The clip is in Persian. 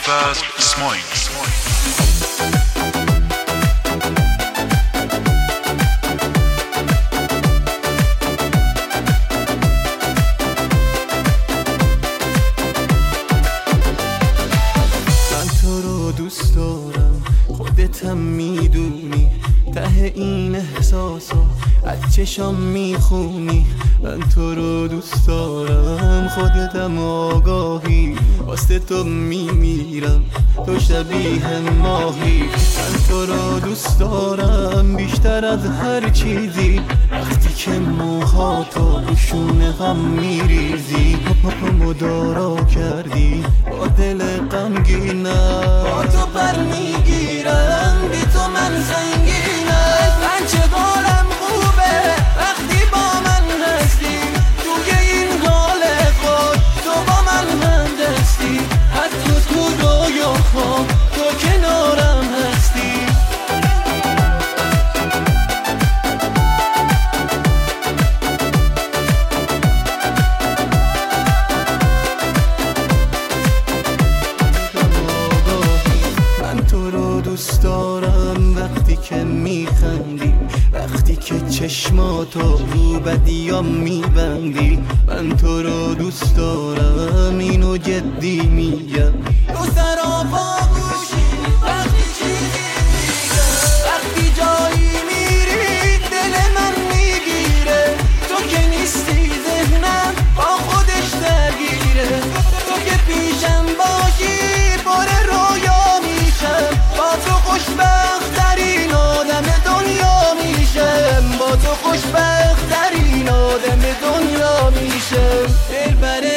ابوالفضل اسماعیل. دوست دارم خودتم میدونی، ته این احساسا از چشام میخونی. من تو رو دوست دارم خودتم آگاهی، واسه تو میمیرم تو شبیه ماهی. من تو رو دوست دارم بیشتر از هر چیزی، وقتی که موهاتو روشونه غم میریزی. پاپامو دارا کردی با دل غمگینم، با تو پر میگیرم بی تو من سنگینم. من چه حالم خوبه وقتی با من هستی، توی این حال خود تو با من همدستی. حتی تو رویا خواب تو کنارم هستی. من تو رو دوست دارم وقتی که میخندی، وقتی که چشماتو رو بدیام میبندی. من تو رو دوست دارم اینو جدی میگم. تو سراپا گوشی وقتی چیزی میگم، وقتی جایی میری دل من میگیره. تو که نیستی ذهنم با خودش درگیره. تو که پیشم باشی پر رویا میشم، با تو خوشبخت‌ترین آدم دنیا میشم. با تو خوشبخت‌ترین آدم دنیا میشم. دلبر